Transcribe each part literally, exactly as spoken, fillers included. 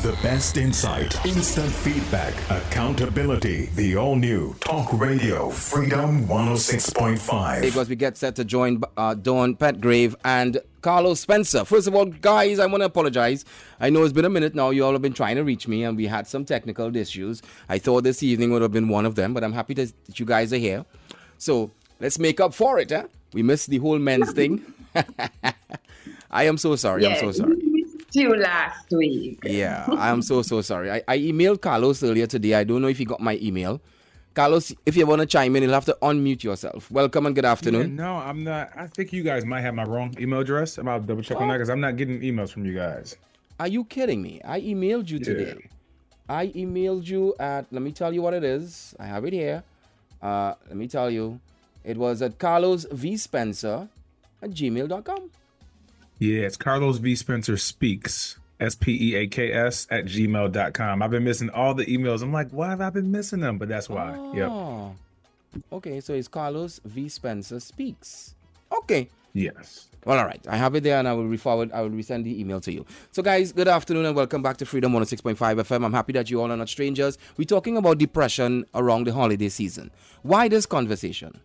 The best insight, instant feedback, accountability. The all-new Talk Radio Freedom one oh six point five. Because we get set to join uh, Dawn Petgrave and Carlos Spencer. First of all, guys, I want to apologize. I know it's been a minute now. You all have been trying to reach me, and we had some technical issues. I thought this evening would have been one of them, but I'm happy that you guys are here. So let's make up for it, huh? We missed the whole men's thing. I am so sorry. Yes, I'm so sorry. We missed you last week. Yeah, I am so, so sorry. I, I emailed Carlos earlier today. I don't know if he got my email. Carlos, if you want to chime in, you'll have to unmute yourself. Welcome and good afternoon. Yeah, no, I'm not. I think you guys might have my wrong email address. I'm about to double check on that because I'm not getting emails from you guys. Are you kidding me? I emailed you Yeah. today. I emailed you at, let me tell you what it is. I have it here. Uh, let me tell you. It was at carlos v spencer at gmail dot com. Yeah, it's Carlos V. Spencer Speaks, S P E A K S, at gmail dot com. I've been missing all the emails. I'm like, why have I been missing them? But that's why. Yep. Oh. Okay, so it's Carlos V. Spencer Speaks. Okay. Yes. Well, all right. I have it there, and I will re-forward, I will resend the email to you. So, guys, good afternoon, and welcome back to Freedom one oh six point five F M. I'm happy that you all are not strangers. We're talking about depression around the holiday season. Why this conversation?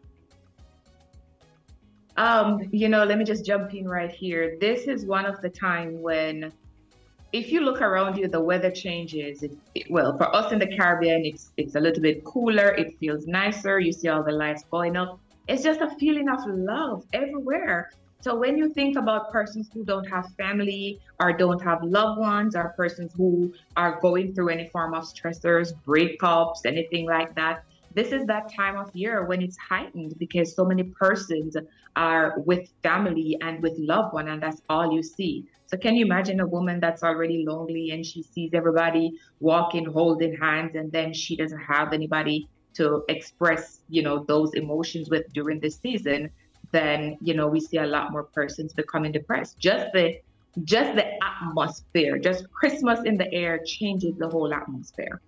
Um, you know, let me just jump in right here. This is one of the time when, if you look around you, the weather changes. It, it, well, for us in the Caribbean, it's it's a little bit cooler. It feels nicer. You see all the lights going up. It's just a feeling of love everywhere. So when you think about persons who don't have family or don't have loved ones, or persons who are going through any form of stressors, breakups, anything like that, this is that time of year when it's heightened because so many persons are with family and with loved one, and that's all you see. So can you imagine a woman that's already lonely and she sees everybody walking, holding hands, and then she doesn't have anybody to express, you know, those emotions with during this season? Then, you know, we see a lot more persons becoming depressed. Just the just the atmosphere, just Christmas in the air changes the whole atmosphere.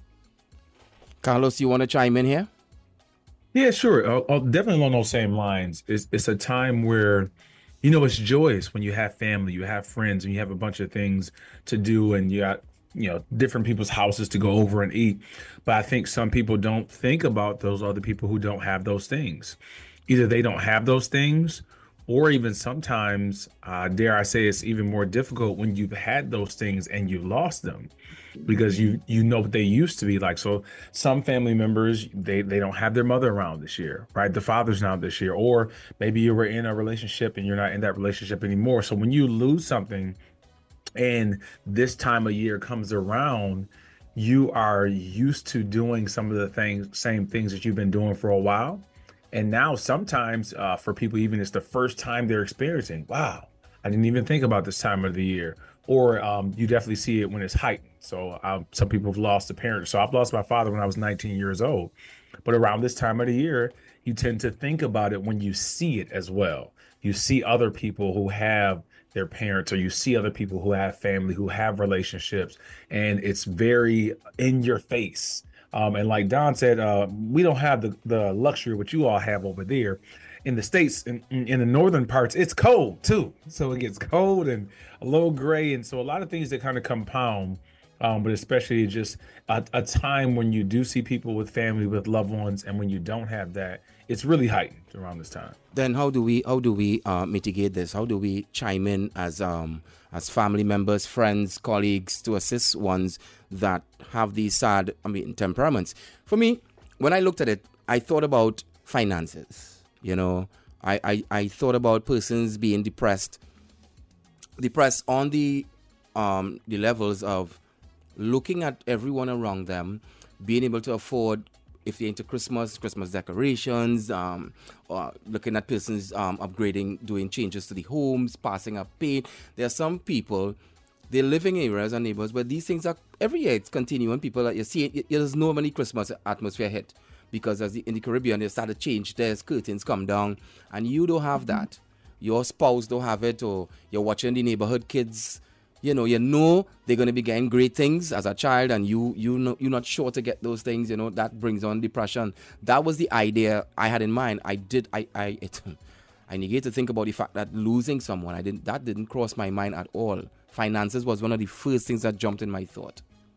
Carlos, you want to chime in here? Yeah, sure. I'll, I'll definitely along those same lines. It's, it's a time where, you know, it's joyous when you have family, you have friends, and you have a bunch of things to do, and you got, you know, different people's houses to go over and eat. But I think some people don't think about those other people who don't have those things. Either they don't have those things, or even sometimes, uh, dare I say, it's even more difficult when you've had those things and you lost them, because you you know what they used to be like. So some family members, they they don't have their mother around this year, right? The father's not this year, or maybe you were in a relationship and you're not in that relationship anymore. So when you lose something and this time of year comes around, you are used to doing some of the things, same things that you've been doing for a while. And now sometimes uh, for people, even it's the first time they're experiencing, wow, I didn't even think about this time of the year. Or um, you definitely see it when it's heightened. So um, some people have lost a parent. So I've lost my father when I was nineteen years old. But around this time of the year, you tend to think about it when you see it as well. You see other people who have their parents, or you see other people who have family, who have relationships, and it's very in your face. Um, and like Don said, uh, we don't have the, the luxury which you all have over there. In the States, in, in the northern parts, it's cold too. So it gets cold and a little gray. And so a lot of things that kind of compound, um, but especially just a, a time when you do see people with family, with loved ones, and when you don't have that, it's really heightened around this time. Then how do we how do we uh, mitigate this? How do we chime in as um as family members, friends, colleagues to assist ones that have these sad, I mean, temperaments? For me, when I looked at it, I thought about finances. You know, I, I, I thought about persons being depressed, depressed on the um the levels of looking at everyone around them, being able to afford, if they're into Christmas, Christmas decorations, um, or looking at persons um, upgrading, doing changes to the homes, passing up paint. There are some people, they're living in areas and neighborhoods where these things are, every year it's continuing. People that you see, it, there's normally Christmas atmosphere hit. Because as the, in the Caribbean, they start to change, there's curtains come down, and you don't have that. Your spouse don't have it, or you're watching the neighborhood kids. You know, you know they're going to be getting great things as a child, and you you know you're not sure to get those things. You know, that brings on depression. That was the idea I had in mind. I did. I I it, I negate to think about the fact that losing someone, I didn't. That didn't cross my mind at all finances was one of the first things that jumped in my thought.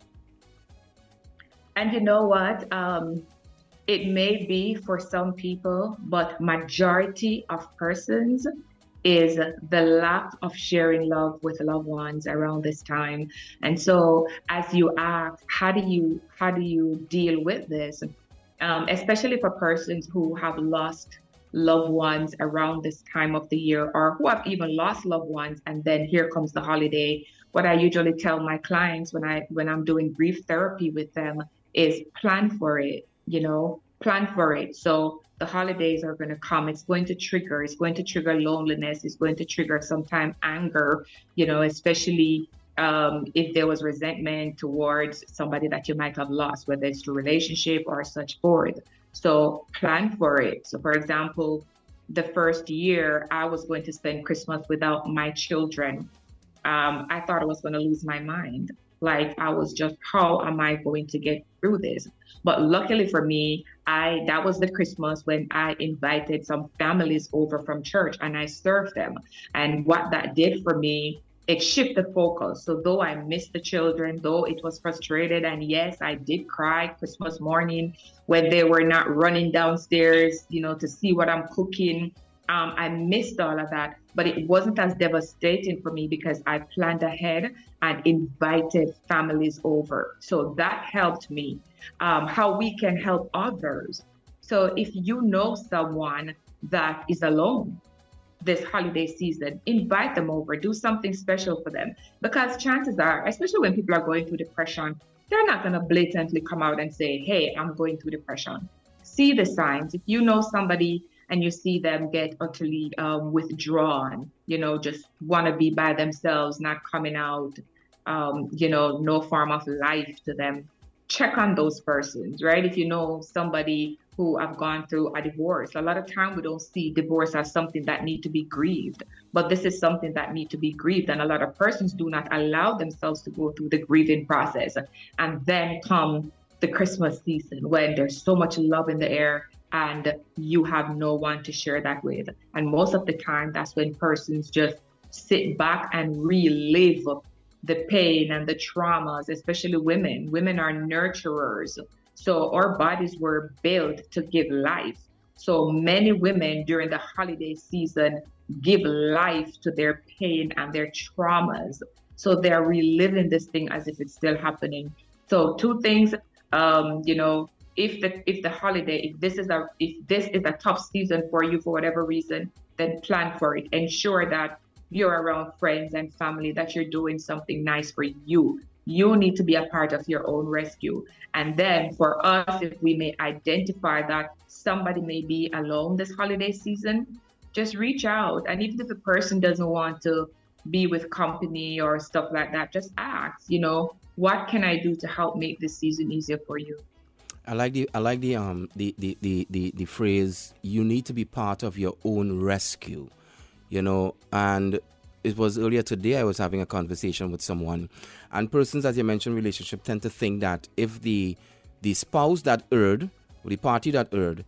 And you know what? Um, it may be for some people, but majority of persons is the lack of sharing love with loved ones around this time. And so as you ask, how do you how do you deal with this? Um, especially for persons who have lost loved ones around this time of the year, or who have even lost loved ones, and then here comes the holiday. What I usually tell my clients when I when I'm doing grief therapy with them is plan for it, you know, plan for it. So the holidays are going to come. It's going to trigger, it's going to trigger loneliness. It's going to trigger sometimes anger, you know, especially um, if there was resentment towards somebody that you might have lost, whether it's a relationship or such forth. So plan for it. So for example, the first year I was going to spend Christmas without my children. Um, I thought I was going to lose my mind. Like I was just, how am I going to get through this? But luckily for me, I that was the Christmas when I invited some families over from church and I served them. And what that did for me, it shifted focus. So though I missed the children, though it was frustrated, and yes, I did cry Christmas morning when they were not running downstairs, you know, to see what I'm cooking. Um, I missed all of that, but it wasn't as devastating for me because I planned ahead and invited families over. So that helped me. Um, how we can help others. So if you know someone that is alone this holiday season, invite them over, do something special for them. Because chances are, especially when people are going through depression, they're not going to blatantly come out and say, hey, I'm going through depression. See the signs. If you know somebody and you see them get utterly um, withdrawn, you know, just want to be by themselves, not coming out, um, you know, no form of life to them, check on those persons, right? If you know somebody who have gone through a divorce, a lot of time we don't see divorce as something that need to be grieved, but this is something that need to be grieved. And a lot of persons do not allow themselves to go through the grieving process. And then come the Christmas season when there's so much love in the air and you have no one to share that with. And most of the time, that's when persons just sit back and relive the pain and the traumas, especially women. Women are nurturers. So our bodies were built to give life. So many women during the holiday season give life to their pain and their traumas. So they're reliving this thing as if it's still happening. So two things, um, you know, if the if the holiday, if this is a if this is a tough season for you for whatever reason, then plan for it. Ensure that you're around friends and family, that you're doing something nice for you. You need to be a part of your own rescue. And then for us, if we may identify that somebody may be alone this holiday season, just reach out. And even if the person doesn't want to be with company or stuff like that, just ask, you know, what can I do to help make this season easier for you? I like the I like the um the the, the, the, the phrase, you need to be part of your own rescue, you know. And it was earlier today I was having a conversation with someone, and persons, as you mentioned, relationship tend to think that if the the spouse that erred, or the party that erred,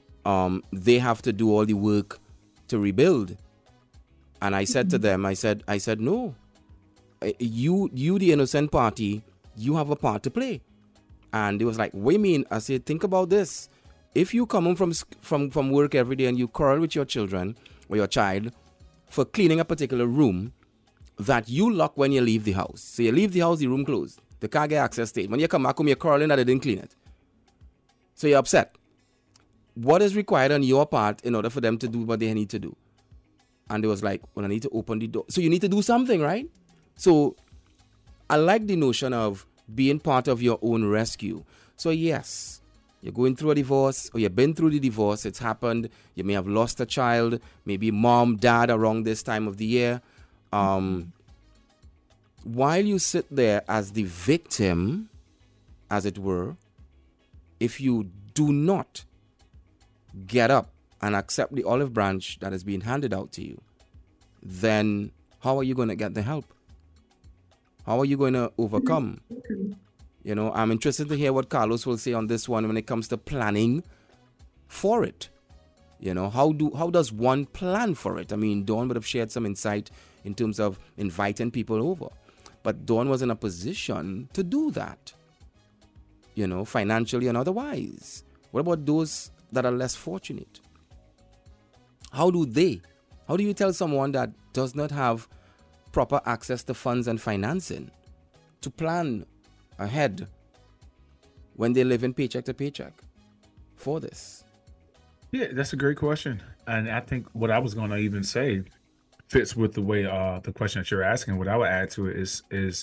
um they have to do all the work to rebuild. And I said mm-hmm. to them, I said I said no, you you the innocent party, you have a part to play. And it was like, what do you mean? I said, think about this. If you come home from, from, from work every day and you quarrel with your children or your child for cleaning a particular room that you lock when you leave the house. So you leave the house, the room closed. They can't get access to it. When you come back home, you're quarreling that they didn't clean it. So you're upset. What is required on your part in order for them to do what they need to do? And it was like, well, I need to open the door. So you need to do something, right? So I like the notion of being part of your own rescue. So yes, you're going through a divorce, or you've been through the divorce, it's happened, you may have lost a child, maybe mom, dad around this time of the year. Um, while you sit there as the victim, as it were, if you do not get up and accept the olive branch that is being handed out to you, then how are you going to get the help? How are you going to overcome? You know, I'm interested to hear what Carlos will say on this one when it comes to planning for it. You know, how do how does one plan for it? I mean, Dawn would have shared some insight in terms of inviting people over. But Dawn was in a position to do that, you know, financially and otherwise. What about those that are less fortunate? How do they, how do you tell someone that does not have proper access to funds and financing to plan ahead when they live in paycheck to paycheck for this? Yeah, that's a great question. And I think what I was going to even say fits with the way uh, the question that you're asking. What I would add to it is is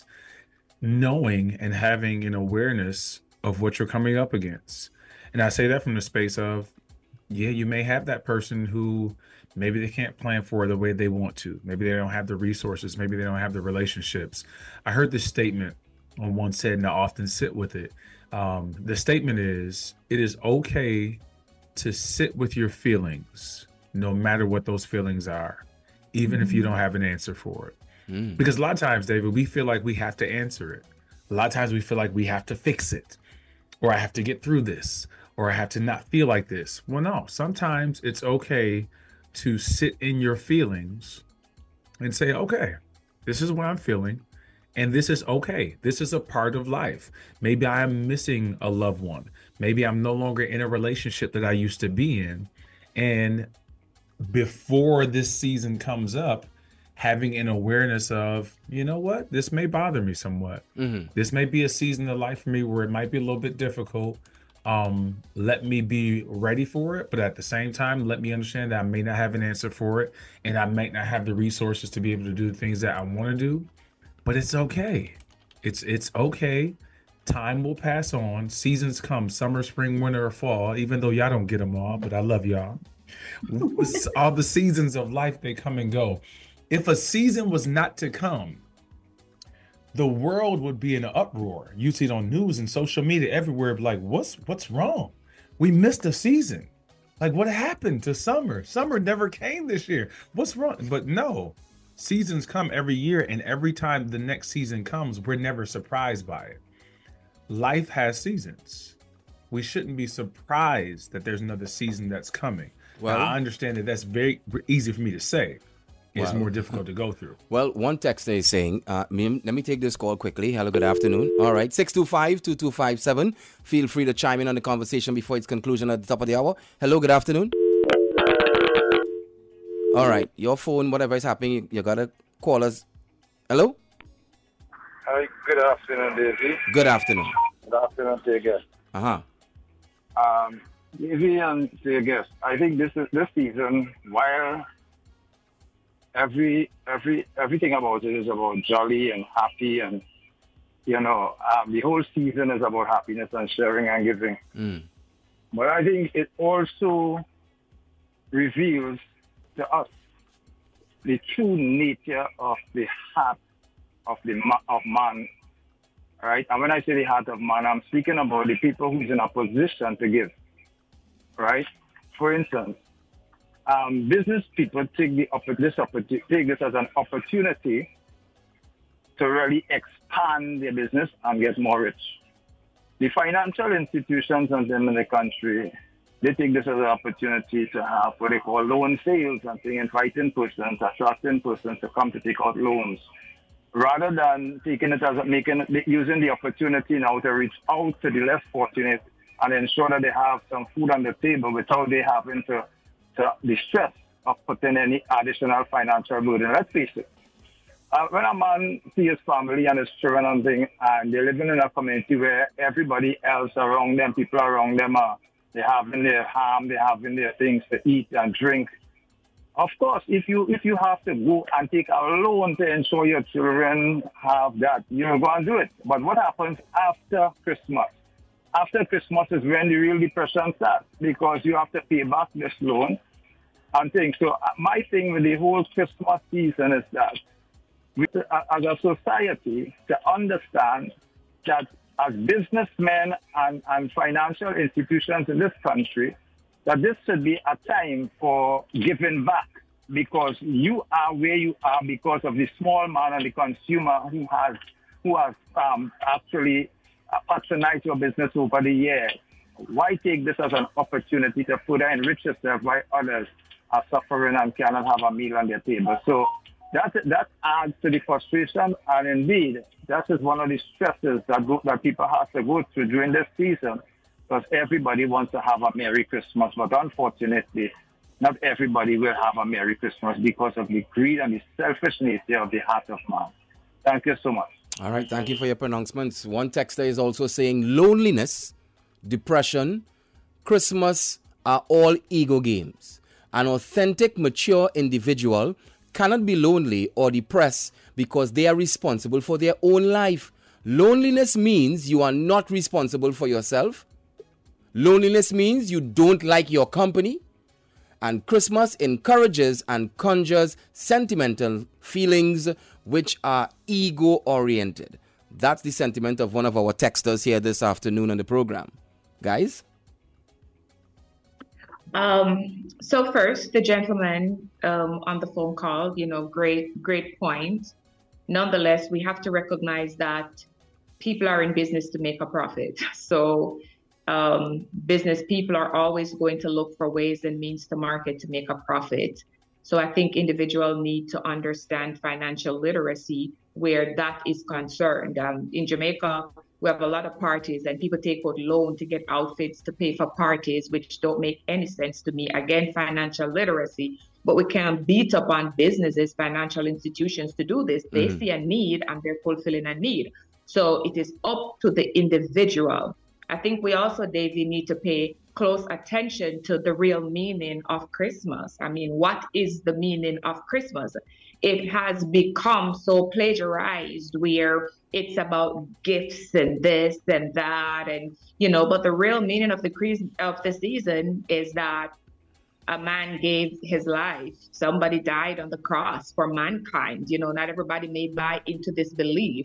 knowing and having an awareness of what you're coming up against. And I say that from the space of, yeah, you may have that person who maybe they can't plan for it the way they want to. Maybe they don't have the resources. Maybe they don't have the relationships. I heard this statement on one said, and I often sit with it. Um, the statement is, it is okay to sit with your feelings, no matter what those feelings are, even mm. if you don't have an answer for it. Mm. Because a lot of times, David, we feel like we have to answer it. A lot of times we feel like we have to fix it, or I have to get through this, or I have to not feel like this. Well, no, sometimes it's okay to sit in your feelings and say, okay, this is what I'm feeling. And this is okay. This is a part of life. Maybe I am missing a loved one. Maybe I'm no longer in a relationship that I used to be in. And before this season comes up, having an awareness of, you know what, this may bother me somewhat. Mm-hmm. This may be a season of life for me where it might be a little bit difficult. Um, let me be ready for it. But at the same time, let me understand that I may not have an answer for it. And I might not have the resources to be able to do the things that I want to do. But it's okay. It's it's okay. Time will pass on. Seasons come, summer, spring, winter, or fall, even though y'all don't get them all, but I love y'all. All the seasons of life, they come and go. If a season was not to come, the world would be in an uproar. You see it on news and social media everywhere, like, what's what's wrong? We missed a season. Like, what happened to summer? Summer never came this year. What's wrong? But no. Seasons come every year, and every time the next season comes, we're never surprised by it. Life has seasons. We shouldn't be surprised that there's another season that's coming. Well, now, I understand that that's very easy for me to say. It's well, more difficult to go through. Well, one texter is saying, uh, let me take this call quickly. Hello, good afternoon. All right, six two five, two two five seven. Feel free to chime in on the conversation before its conclusion at the top of the hour. Hello, good afternoon. All right, your phone, whatever is happening, you, you got to call us. Hello? Hi, good afternoon, Davey. Good afternoon. Good afternoon to your guest. Uh-huh. Um, Davey and to your guest, I think this is this season, while every every everything about it is about jolly and happy, and, you know, um, the whole season is about happiness and sharing and giving. Mm. But I think it also reveals to us the true nature of the heart of the of man, right? And when I say the heart of man, I'm speaking about the people who's in a position to give, right? For instance, um, business people take the this take this as an opportunity to really expand their business and get more rich. The financial institutions and them in the country, they take this as an opportunity to have what they call loan sales and thing, inviting persons, attracting persons to come to take out loans, rather than taking it as a, making using the opportunity now to reach out to the less fortunate and ensure that they have some food on the table without they having to, to the stress of putting any additional financial burden. Let's face it. Uh, when a man sees his family and his children and thing, and they're living in a community where everybody else around them, people around them are They having their ham, they having their things to eat and drink. Of course, if you if you have to go and take a loan to ensure your children have that, you're going to do it. But what happens after Christmas? After Christmas is when the real depression starts, because you have to pay back this loan and things. So my thing with the whole Christmas season is that we, as a society, to understand that as businessmen and, and financial institutions in this country, that this should be a time for giving back, because you are where you are because of the small man and the consumer who has who has um, actually patronized your business over the years. Why take this as an opportunity to further enrich yourself while others are suffering and cannot have a meal on their table? So that that adds to the frustration, and indeed, that is one of the stresses that go, that people have to go through during this season, because everybody wants to have a Merry Christmas, but unfortunately, not everybody will have a Merry Christmas because of the greed and the selfish nature of the heart of man. Thank you so much. All right, thank you for your pronouncements. One texter is also saying loneliness, depression, Christmas are all ego games. An authentic, mature individual cannot be lonely or depressed because they are responsible for their own life. Loneliness means you are not responsible for yourself. Loneliness means you don't like your company. And Christmas encourages and conjures sentimental feelings which are ego-oriented. That's the sentiment of one of our texters here this afternoon on the program. Guys? Um, so first, the gentleman um, on the phone call, you know, great, great point. Nonetheless, we have to recognize that people are in business to make a profit. So um, business people are always going to look for ways and means to market to make a profit. So I think individuals need to understand financial literacy where that is concerned. Um, in Jamaica, we have a lot of parties and people take out loan to get outfits to pay for parties, which don't make any sense to me. Again, financial literacy, but we can't beat up on businesses, financial institutions to do this. They mm. see a need and they're fulfilling a need. So it is up to the individual. I think we also, Davey, need to pay close attention to the real meaning of Christmas. I mean, what is the meaning of Christmas? It has become so plagiarized where it's about gifts and this and that, and you know. But the real meaning of the of the season is that a man gave his life. Somebody died on the cross for mankind. You know, not everybody may buy into this belief,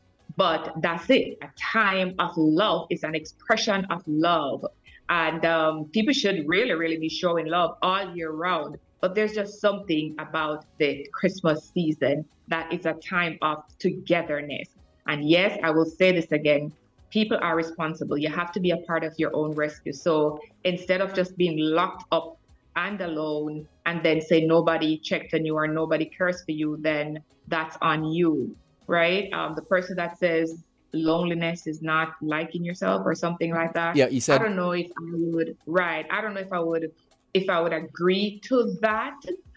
but that's it. A time of love is an expression of love. And um, people should really, really be showing love all year round. But there's just something about the Christmas season that is a time of togetherness. And yes, I will say this again, people are responsible. You have to be a part of your own rescue. So instead of just being locked up and alone and then say nobody checked on you or nobody cares for you, then that's on you, right? Um, the person that says loneliness is not liking yourself or something like that. Yeah, you said. I don't know if I would, right. I don't know if I would, if I would agree to that.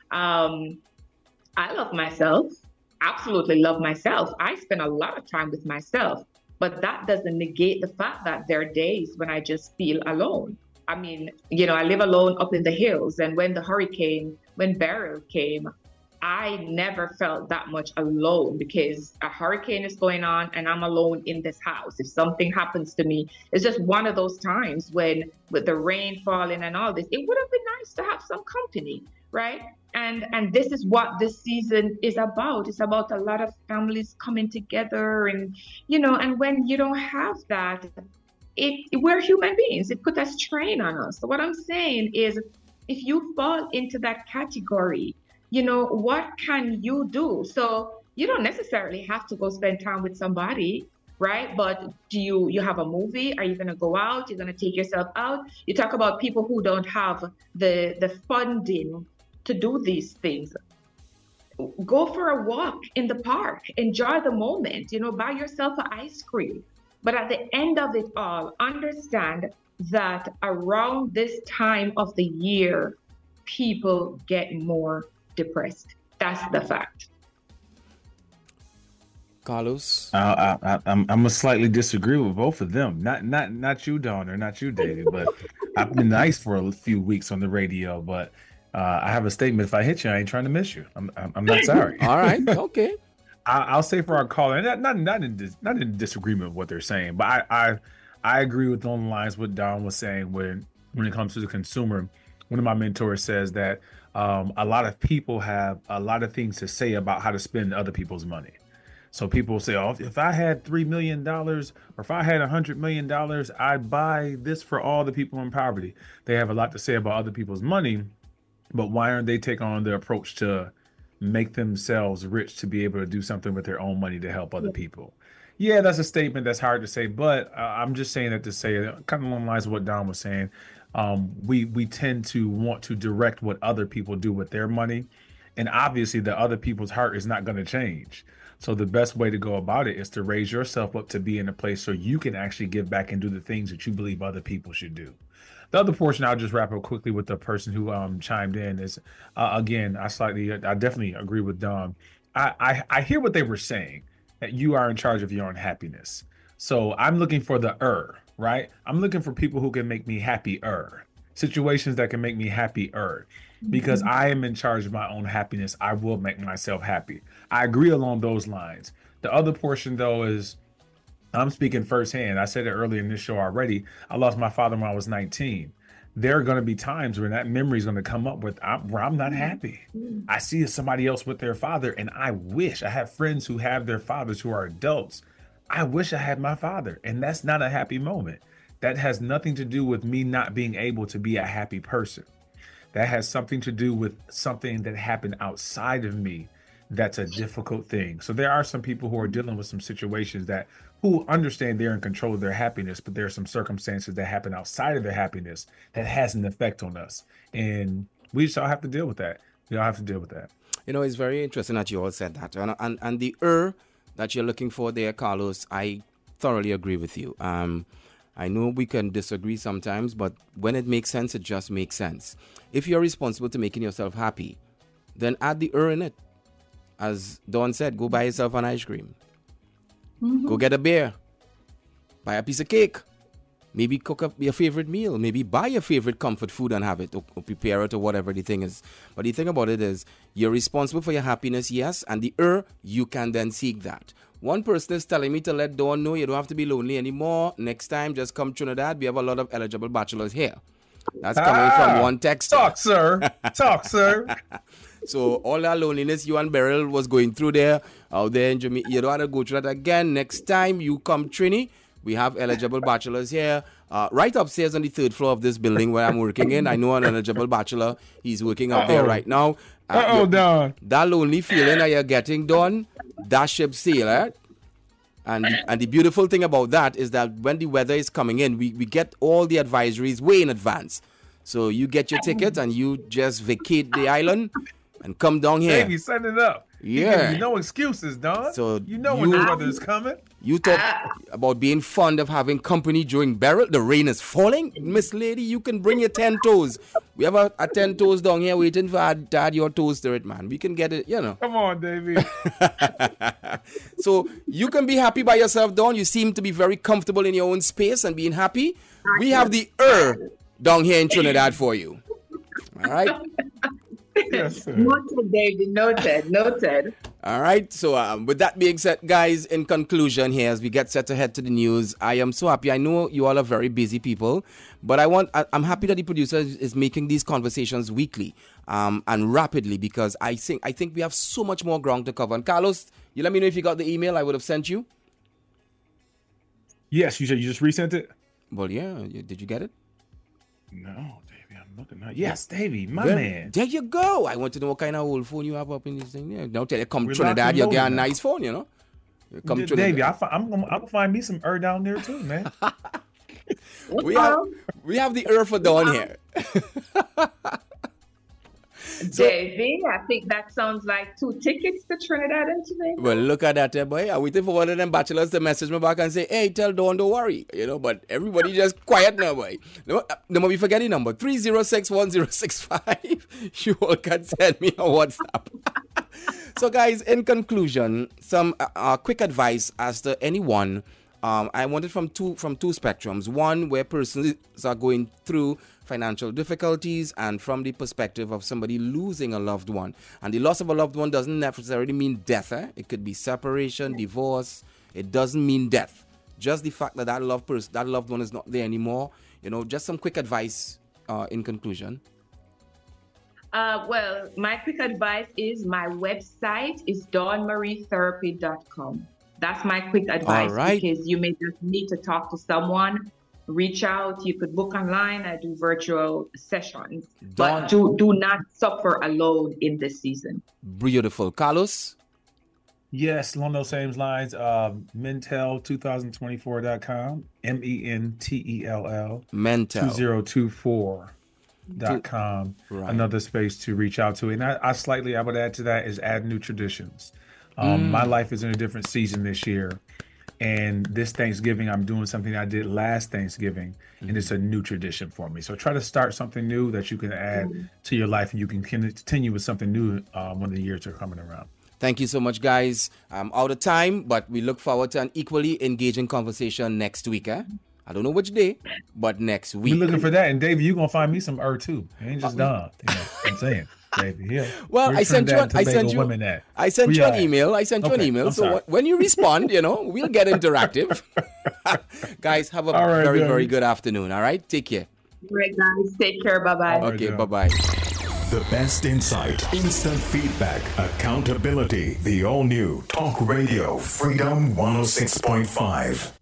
Um, I love myself, absolutely love myself. I spend a lot of time with myself, but that doesn't negate the fact that there are days when I just feel alone. I mean, you know, I live alone up in the hills, and when the hurricane, when Beryl came, I never felt that much alone because a hurricane is going on and I'm alone in this house. If something happens to me, it's just one of those times when with the rain falling and all this, it would have been nice to have some company, right? And and this is what this season is about. It's about a lot of families coming together, and, you know, and when you don't have that, it we're human beings. It puts a strain on us. So what I'm saying is, if you fall into that category, you know, what can you do? So you don't necessarily have to go spend time with somebody, right? But do you, you have a movie? Are you going to go out? You're going to take yourself out? You talk about people who don't have the, the funding to do these things. Go for a walk in the park. Enjoy the moment, you know, buy yourself an ice cream. But at the end of it all, understand that around this time of the year, people get more depressed. That's the fact. Carlos, uh, I, I, I'm I'm gonna slightly disagree with both of them. Not not not you, Dawn, or not you, David. But I've been nice for a few weeks on the radio. But uh, I have a statement: if I hit you, I ain't trying to miss you. I'm I'm, I'm not sorry. All right, okay. I, I'll say for our caller, not not not in dis, not in disagreement with what they're saying, but I I, I agree with on the lines what Don was saying when when it comes to the consumer. One of my mentors says that um, a lot of people have a lot of things to say about how to spend other people's money. So people say, oh, if I had three million dollars or if I had one hundred million dollars, I'd buy this for all the people in poverty. They have a lot to say about other people's money, but why aren't they taking on the approach to make themselves rich to be able to do something with their own money to help other people? Yeah, that's a statement that's hard to say, but uh, I'm just saying that to say, kind of along the lines of what Don was saying, um, we we tend to want to direct what other people do with their money And obviously the other people's heart is not going to change. So the best way to go about it is to raise yourself up to be in a place so you can actually give back and do the things that you believe other people should do. The other portion, I'll just wrap up quickly with the person who um, chimed in is, uh, again, I slightly, I definitely agree with Dawn. I, I, I hear what they were saying, that you are in charge of your own happiness. So I'm looking for the er, right? I'm looking for people who can make me happier, situations that can make me happier. Because I am in charge of my own happiness, I will make myself happy. I agree along those lines. The other portion, though, is I'm speaking firsthand. I said it earlier in this show already. I lost my father when I was nineteen. There are going to be times when that memory is going to come up with I'm, where I'm not happy. I see somebody else with their father, and I wish I have friends who have their fathers who are adults. I wish I had my father, and that's not a happy moment. That has nothing to do with me not being able to be a happy person. That has something to do with something that happened outside of me. That's a difficult thing. So there are some people who are dealing with some situations that who understand they're in control of their happiness, but there are some circumstances that happen outside of their happiness that has an effect on us. And we just all have to deal with that. We all have to deal with that. You know, it's very interesting that you all said that. And and, and the er that you're looking for there, Carlos, I thoroughly agree with you. Um, I know we can disagree sometimes, but when it makes sense, it just makes sense. If you're responsible to making yourself happy, then add the er in it. As Dawn said, go buy yourself an ice cream. Mm-hmm. Go get a beer. Buy a piece of cake. Maybe cook up your favorite meal. Maybe buy your favorite comfort food and have it, or, or prepare it, or whatever the thing is. But the thing about it is, you're responsible for your happiness, yes, and the er, you can then seek that. One person is telling me to let Dawn know you don't have to be lonely anymore. Next time, just come Trinidad. We have a lot of eligible bachelors here. That's coming ah, from one text. Talk, sir. Talk, sir. So all that loneliness you and Beryl was going through there, out there in Jamaica, you don't have to go through that again. Next time you come Trini, we have eligible bachelors here. Uh, right upstairs on the third floor of this building where I'm working in. I know an eligible bachelor. He's working up Uh-oh. there right now. Uh, Uh-oh, Don. That lonely feeling that you're getting, Don, that ship sail, right? And the, and the beautiful thing about that is that when the weather is coming in, we, we get all the advisories way in advance. So you get your ticket and you just vacate the island and come down here. Baby, set it up. Yeah. You no excuses, Don. So you know you, when the weather is coming. You talk about being fond of having company during Beryl. The rain is falling. Miss Lady, you can bring your ten toes. We have a, a ten toes down here waiting for add, to add your toes to it, man. We can get it, you know. Come on, Davey. So you can be happy by yourself, Dawn. You seem to be very comfortable in your own space and being happy. We have the er down here in Trinidad for you. All right? Yes, sir. Noted, David. Noted. Noted. All right. So um, with that being said, guys, in conclusion here, as we get set to head to the news, I am so happy. I know you all are very busy people, but I want, I, I'm happy that the producer is, is making these conversations weekly um, and rapidly, because I think I think we have so much more ground to cover. And Carlos, you let me know if you got the email I would have sent you. Yes, you said you just resent it. Well, yeah. Did you get it? No. Looking at, yes, Davey, my well, man. There you go. I want to know what kind of old phone you have up in this thing. Yeah, don't tell you, come We're Trinidad, you get a nice phone, you know. Come D- Davey, I fi- I'm gonna I'm gonna find me some er down there too, man. we have we have the er for down here. So, Davey, I think that sounds like two tickets to Trinidad and Tobago. Well, look at that, eh, boy. I'm waiting for one of them bachelors to message me back and say, hey, tell Dawn, don't worry. You know, but everybody just quiet now, boy. No, no more, we forget the number. three zero six one zero six five. You all can send me a WhatsApp. So, guys, in conclusion, some uh, uh, quick advice as to anyone. Um, I want it from two from two spectrums. One, where persons are going through financial difficulties, and from the perspective of somebody losing a loved one. And the loss of a loved one doesn't necessarily mean death. Eh? It could be separation, divorce. It doesn't mean death. Just the fact that that loved person, that loved one is not there anymore. You know, just some quick advice uh, in conclusion. Uh, well, my quick advice is my website is dawn marie therapy dot com. That's my quick advice. All right. Because you may just need to talk to someone. Reach out. You could book online. I do virtual sessions. Dawn. But do, do not suffer alone in this season. Beautiful. Carlos? Yes, along those same lines, uh, mentel twenty twenty-four dot com, M E N T E L L Mentel two zero two four dot com, Right. another space to reach out to. And I, I slightly, I would add to that is add new traditions. Um, My life is in a different season this year. And this Thanksgiving, I'm doing something I did last Thanksgiving, and it's a new tradition for me. So try to start something new that you can add to your life, and you can continue with something new uh, when the years are coming around. Thank you so much, guys. I'm out of time, but we look forward to an equally engaging conversation next week. Eh? I don't know which day, but next week. We're looking for that. And Dave, you're going to find me some Ur too. It ain't just Don. You know what I'm saying? David, yeah. Well, Where's I sent you. An, Trinidad and I sent Tobago you. women at? I sent We you an are. email. I sent you an Okay, email. I'm So sorry. wh- when you respond, you know, we'll get interactive. Guys, have a All right, very, man. very good afternoon. All right, take care. Great, guys. Take care. Bye bye. All right, Okay, Joe. bye bye. The best insight, instant feedback, accountability. The all new Talk Radio Freedom one oh six point five.